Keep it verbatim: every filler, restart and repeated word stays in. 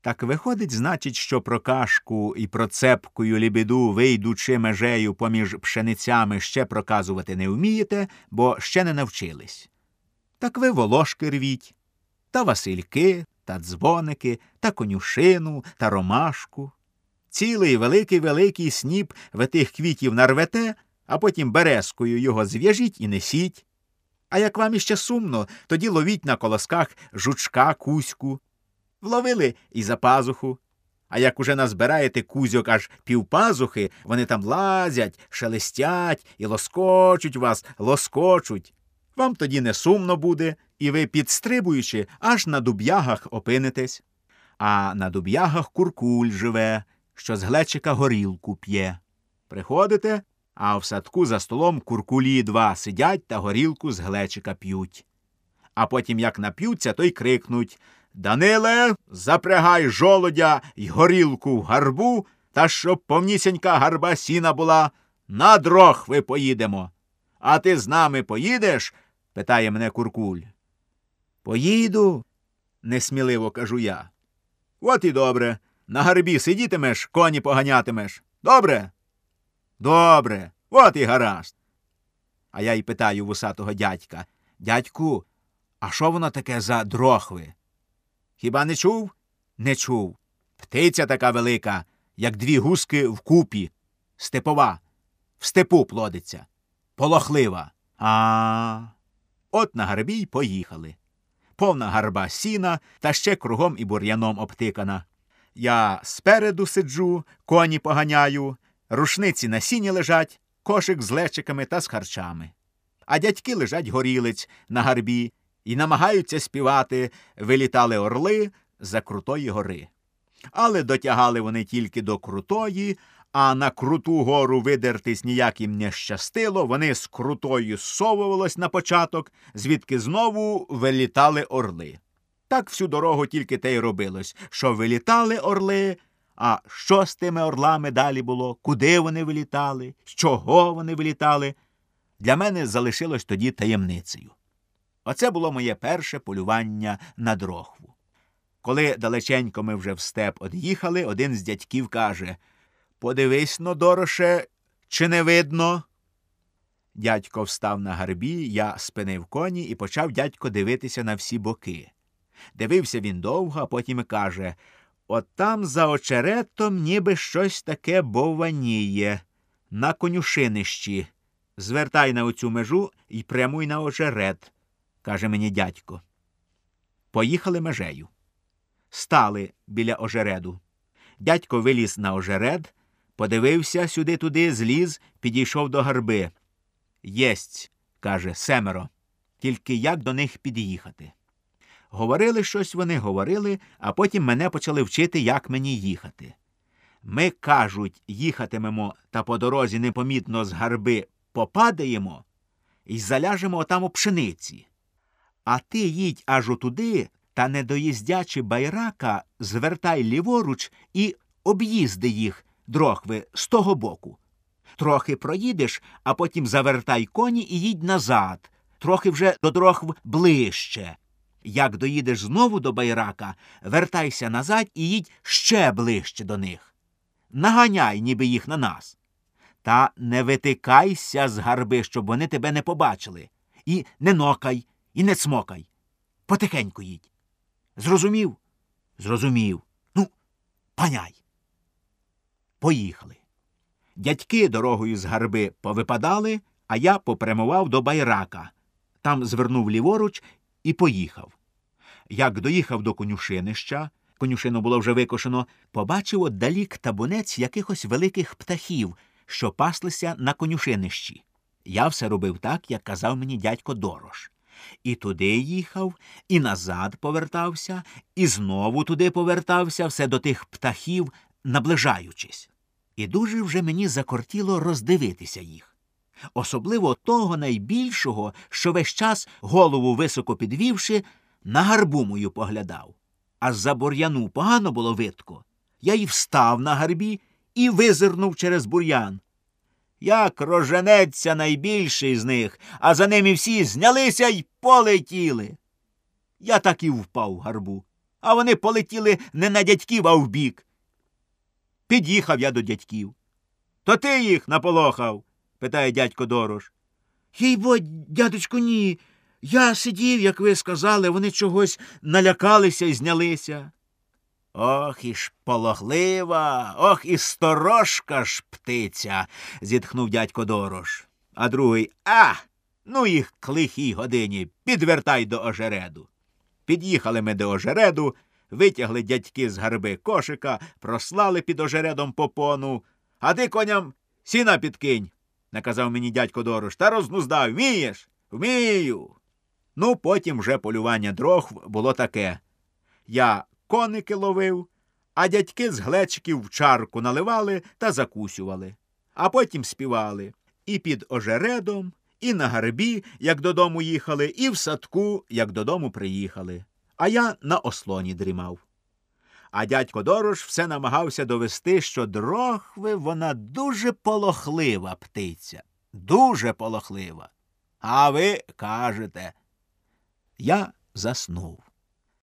Так виходить, значить, що про кашку і про цепкою лібіду, вийдучи межею поміж пшеницями, ще проказувати не вмієте, бо ще не навчились. Так ви волошки рвіть, та васильки, та дзвоники, та конюшину, та ромашку. Цілий великий-великий сніп ви тих квітів нарвете, а потім березкою його зв'яжіть і несіть. А як вам іще сумно, тоді ловіть на колосках жучка, кузьку. Вловили і за пазуху. А як уже назбираєте кузьок аж півпазухи, вони там лазять, шелестять і лоскочуть вас, лоскочуть. Вам тоді не сумно буде, і ви, підстрибуючи, аж на дуб'ягах опинитесь. А на дуб'ягах куркуль живе, що з глечика горілку п'є. Приходите, а в садку за столом куркулі два сидять та горілку з глечика п'ють. А потім, як нап'ються, то й крикнуть: «Даниле, запрягай жолодя й горілку в гарбу, та щоб повнісінька гарба сіна була, на дрохви поїдемо. А ти з нами поїдеш?» – питає мене куркуль. «Поїду», – несміливо кажу я. «От і добре. На гарбі сидітимеш, коні поганятимеш. Добре?» «Добре. От і гаразд». А я й питаю вусатого дядька: «Дядьку, а що воно таке за дрохви?» «Хіба не чув?» «Не чув. Птиця така велика, як дві гуски вкупі. Степова. В степу плодиться. Полохлива». А, от на гарбі й поїхали. Повна гарба сіна, та ще кругом і бур'яном обтикана. Я спереду сиджу, коні поганяю, рушниці на сіні лежать, кошик з лечиками та з харчами. А дядьки лежать горілиць на гарбі і намагаються співати «Вилітали орли за Крутої гори». Але дотягали вони тільки до Крутої, а на Круту гору видертись ніяк їм не щастило, вони з Крутою зсовувались на початок, звідки знову вилітали орли. Так всю дорогу тільки те й робилось, що вилітали орли, а що з тими орлами далі було, куди вони вилітали, з чого вони вилітали, для мене залишилось тоді таємницею. Оце було моє перше полювання на дрохву. Коли далеченько ми вже в степ од'їхали, один з дядьків каже: «Подивись-но, Дороше, чи не видно?» Дядько встав на гарбі, я спинив коні і почав дядько дивитися на всі боки. Дивився він довго, а потім і каже: «От там за очеретом ніби щось таке бовваніє, на конюшинищі. Звертай на оцю межу і прямуй на очерет», – каже мені дядько. Поїхали межею. Стали біля ожереду. Дядько виліз на ожеред, подивився сюди-туди, зліз, підійшов до гарби. «Єсть», – каже, – «семеро. Тільки як до них під'їхати?» Говорили щось вони, говорили, а потім мене почали вчити, як мені їхати. Ми, кажуть, їхатимемо та по дорозі непомітно з гарби попадаємо і заляжемо отам у пшениці. А ти їдь аж отуди, та не доїздячи байрака, звертай ліворуч і об'їзди їх, дрохви, з того боку. Трохи проїдеш, а потім завертай коні і їдь назад, трохи вже до дрохв ближче. Як доїдеш знову до байрака, вертайся назад і їдь ще ближче до них. Наганяй, ніби їх на нас. Та не витикайся з гарби, щоб вони тебе не побачили. І не нокай, і не цмокай. Потихеньку їдь. Зрозумів? Зрозумів. Ну, паняй. Поїхали. Дядьки дорогою з гарби повипадали, а я попрямував до байрака. Там звернув ліворуч і поїхав. Як доїхав до конюшинища, конюшину було вже викошено, побачив отдалік табунець якихось великих птахів, що паслися на конюшинищі. Я все робив так, як казав мені дядько Дорош. І туди їхав, і назад повертався, і знову туди повертався, все до тих птахів, наближаючись. І дуже вже мені закортіло роздивитися їх. Особливо того найбільшого, що весь час, голову високо підвівши, на гарбу мою поглядав. А з-за бур'яну погано було видко. Я й встав на гарбі і визирнув через бур'ян. Як роженеться найбільший з них, а за ними всі знялися й полетіли. Я так і впав в гарбу. а вони полетіли не на дядьків, а вбік. Під'їхав я до дядьків. То ти їх наполохав? Питає дядько Дорож. Їй-бо, дядечку, ні. Я сидів, як ви сказали, вони чогось налякалися і знялися. Ох, і ж полохлива, ох, і сторожка ж птиця, зітхнув дядько Дорож. А другий, а, ну їх к лихій годині, підвертай до ожереду. Під'їхали ми до ожереду, витягли дядьки з гарби кошика, прослали під ожередом попону. А ти коням сіна підкинь, наказав мені дядько Дорож, та рознуздай, вмієш? Вмію. Ну, потім вже полювання дров було таке. Я коники ловив, а дядьки з глечиків в чарку наливали та закусювали. А потім співали. І під ожередом, і на гарбі, як додому їхали, і в садку, як додому приїхали. А я на ослоні дрімав. А дядько Дорож все намагався довести, що дрохви вона дуже полохлива птиця. Дуже полохлива. А ви кажете. Я заснув.